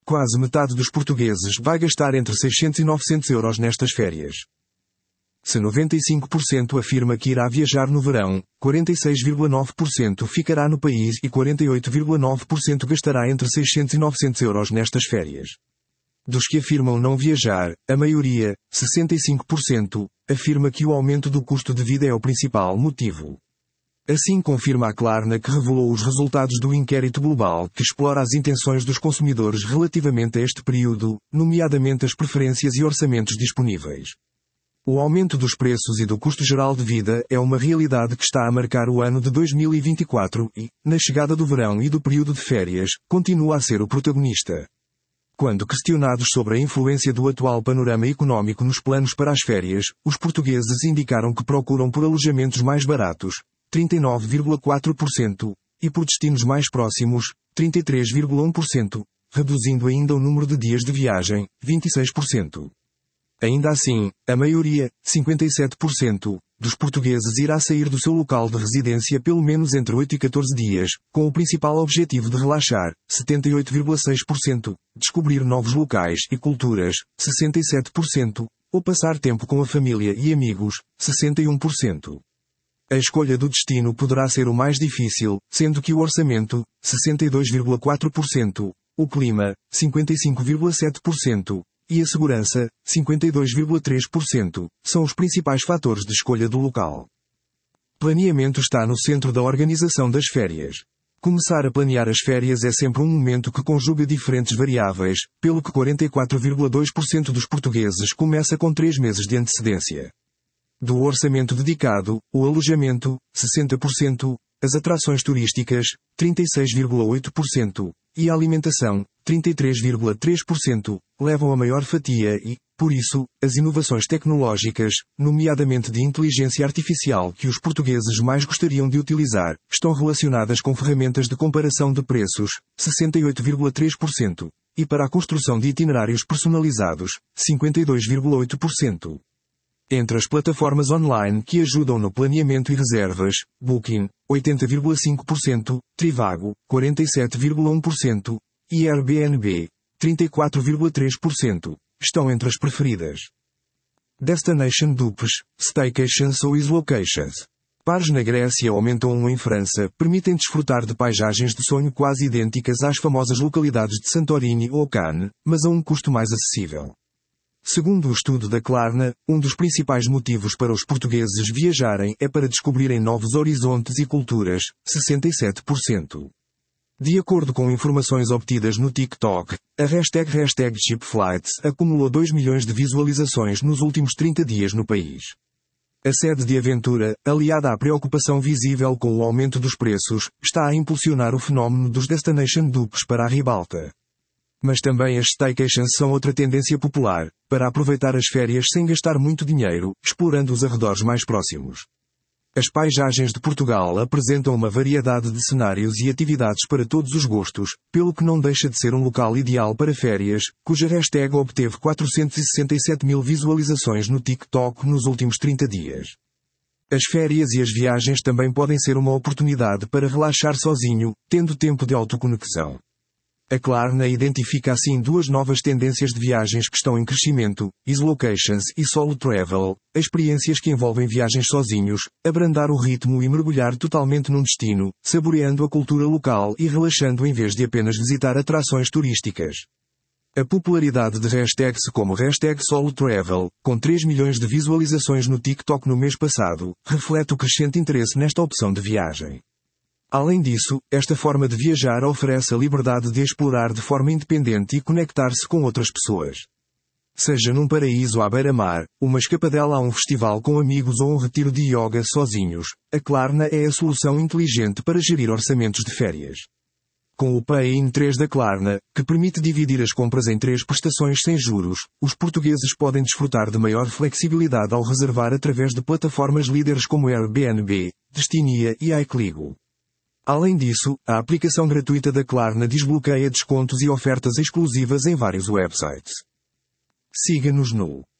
Quase metade dos portugueses vai gastar entre 600 e 900 euros nestas férias. Se 95% afirma que irá viajar no verão, 46,9% ficará no país e 48,9% gastará entre 600 e 900 euros nestas férias. Dos que afirmam não viajar, a maioria, 65%, afirma que o aumento do custo de vida é o principal motivo. Assim confirma a Klarna, que revelou os resultados do inquérito global que explora as intenções dos consumidores relativamente a este período, nomeadamente as preferências e orçamentos disponíveis. O aumento dos preços e do custo geral de vida é uma realidade que está a marcar o ano de 2024 e, na chegada do verão e do período de férias, continua a ser o protagonista. Quando questionados sobre a influência do atual panorama económico nos planos para as férias, os portugueses indicaram que procuram por alojamentos mais baratos, 39,4%, e por destinos mais próximos, 33,1%, reduzindo ainda o número de dias de viagem, 26%. Ainda assim, a maioria, 57%, dos portugueses irá sair do seu local de residência pelo menos entre 8 e 14 dias, com o principal objetivo de relaxar, 78,6%, descobrir novos locais e culturas, 67%, ou passar tempo com a família e amigos, 61%. A escolha do destino poderá ser o mais difícil, sendo que o orçamento, 62,4%, o clima, 55,7%, e a segurança, 52,3%, são os principais fatores de escolha do local. Planeamento está no centro da organização das férias. Começar a planear as férias é sempre um momento que conjuga diferentes variáveis, pelo que 44,2% dos portugueses começa com 3 meses de antecedência. Do orçamento dedicado, o alojamento, 60%, as atrações turísticas, 36,8%, e a alimentação, 33,3%, levam a maior fatia e, por isso, as inovações tecnológicas, nomeadamente de inteligência artificial que os portugueses mais gostariam de utilizar, estão relacionadas com ferramentas de comparação de preços, 68,3%, e para a construção de itinerários personalizados, 52,8%. Entre as plataformas online que ajudam no planeamento e reservas, Booking, 80,5%, Trivago, 47,1%, e Airbnb, 34,3%, estão entre as preferidas. Destination Dupes, Staycations ou Islocations. Pares na Grécia ou Menton em França permitem desfrutar de paisagens de sonho quase idênticas às famosas localidades de Santorini ou Cannes, mas a um custo mais acessível. Segundo o estudo da Klarna, um dos principais motivos para os portugueses viajarem é para descobrirem novos horizontes e culturas, 67%. De acordo com informações obtidas no TikTok, a hashtag #CheapFlights acumulou 2 milhões de visualizações nos últimos 30 dias no país. A sede de aventura, aliada à preocupação visível com o aumento dos preços, está a impulsionar o fenómeno dos Destination Dupes para a ribalta. Mas também as staycations são outra tendência popular, para aproveitar as férias sem gastar muito dinheiro, explorando os arredores mais próximos. As paisagens de Portugal apresentam uma variedade de cenários e atividades para todos os gostos, pelo que não deixa de ser um local ideal para férias, cuja hashtag obteve 467 mil visualizações no TikTok nos últimos 30 dias. As férias e as viagens também podem ser uma oportunidade para relaxar sozinho, tendo tempo de autoconexão. A Klarna identifica assim duas novas tendências de viagens que estão em crescimento, Islocations e Solo Travel, experiências que envolvem viagens sozinhos, abrandar o ritmo e mergulhar totalmente num destino, saboreando a cultura local e relaxando em vez de apenas visitar atrações turísticas. A popularidade de hashtags como #Solo Travel, com 3 milhões de visualizações no TikTok no mês passado, reflete o crescente interesse nesta opção de viagem. Além disso, esta forma de viajar oferece a liberdade de explorar de forma independente e conectar-se com outras pessoas. Seja num paraíso à beira-mar, uma escapadela a um festival com amigos ou um retiro de yoga sozinhos, a Klarna é a solução inteligente para gerir orçamentos de férias. Com o Pay in 3 da Klarna, que permite dividir as compras em 3 prestações sem juros, os portugueses podem desfrutar de maior flexibilidade ao reservar através de plataformas líderes como Airbnb, Destinia e iCligo. Além disso, a aplicação gratuita da Klarna desbloqueia descontos e ofertas exclusivas em vários websites. Siga-nos no